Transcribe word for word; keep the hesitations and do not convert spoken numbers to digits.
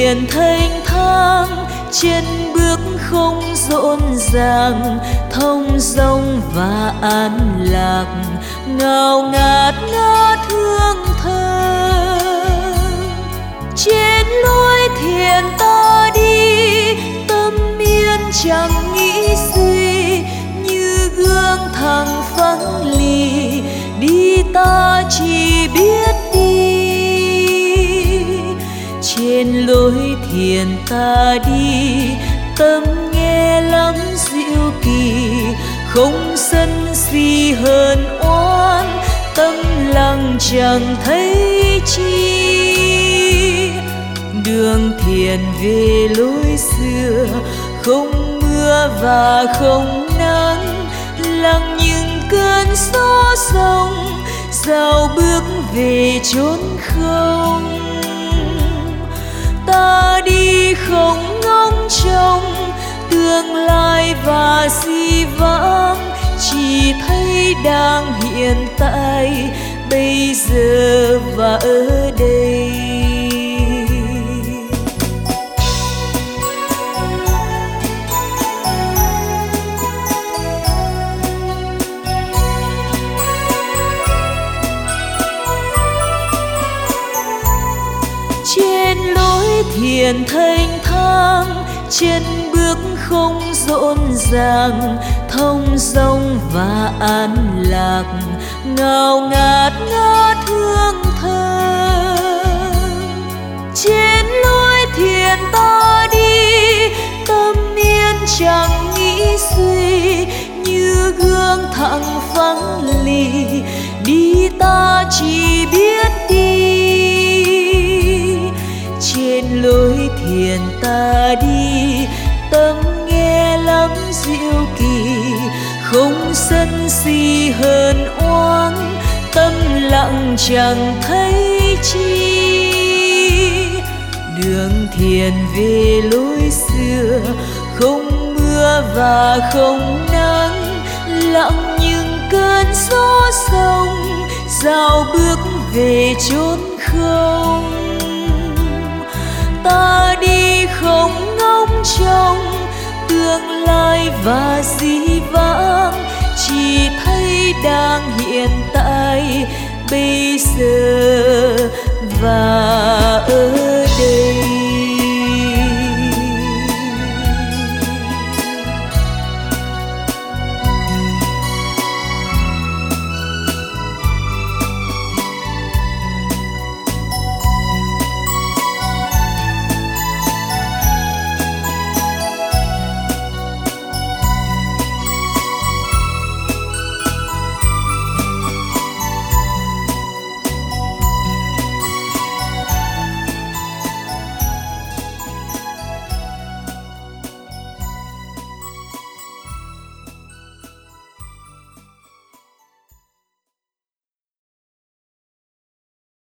thiền thanh thang, chân bước không rộn ràng, thông dong và an lạc, ngào ngạt ngát hương thơm. Trên lối thiền ta đi, tâm yên chẳng nghĩ suy, như gương thẳng phẳng lì, đi ta chỉ biết đi. Trên lối thiền ta đi, tâm nghe lắm diệu kỳ, không sân si hờn oán, tâm lặng chẳng thấy chi. Đường thiền về lối xưa, không mưa và không nắng, lặng những cơn gió sông, dạo bước về chốn không. Ta đi không ngóng trông tương lai và di vãng, chỉ thấy đang hiện tại bây giờ và ở đây. Trên lối thiền thanh thang, chân bước không rộn ràng, thông dong và an lạc, ngào ngạt ngát hương thơm. Trên lối thiền ta đi, tâm yên chẳng nghĩ suy, như gương thẳng phẳng lì, đi ta chỉ biết đi. Trên lối thiền ta đi, tâm nghe lắm diệu kỳ, không sân si hờn oán, tâm lặng chẳng thấy chi. Đường thiền về lối xưa, không mưa và không nắng, lặng những cơn gió sông, dạo bước về chốn không. Ta đi không ngóng trông tương lai và di vãng, chỉ thấy đang hiện tại bây giờ và ở đây.